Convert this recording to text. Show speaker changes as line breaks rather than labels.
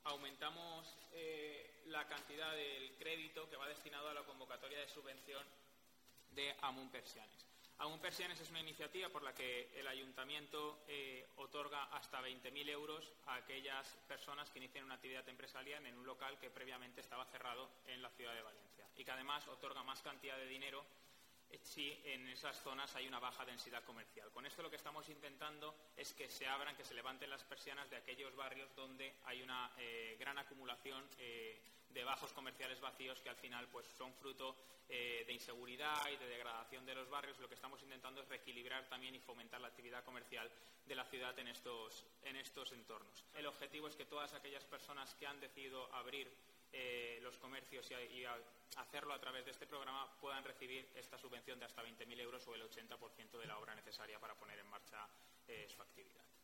aumentamos la cantidad del crédito que va destinado a la convocatoria de subvención de Amunt Persianes. Amunt Persianes es una iniciativa por la que el Ayuntamiento otorga hasta 20.000 euros a aquellas personas que inician una actividad empresarial en un local que previamente estaba cerrado en la ciudad de Valencia y que además otorga más cantidad de dinero si en esas zonas hay una baja densidad comercial. Con esto lo que estamos intentando es que se abran, que se levanten las persianas de aquellos barrios donde hay una gran acumulación de bajos comerciales vacíos que al final pues son fruto de inseguridad y de degradación de los barrios. Lo que estamos intentando es reequilibrar también y fomentar la actividad comercial de la ciudad en estos entornos. El objetivo es que todas aquellas personas que han decidido abrir los comercios y hacerlo a través de este programa puedan recibir esta subvención de hasta 20.000 euros o el 80% de la obra necesaria para poner en marcha su actividad.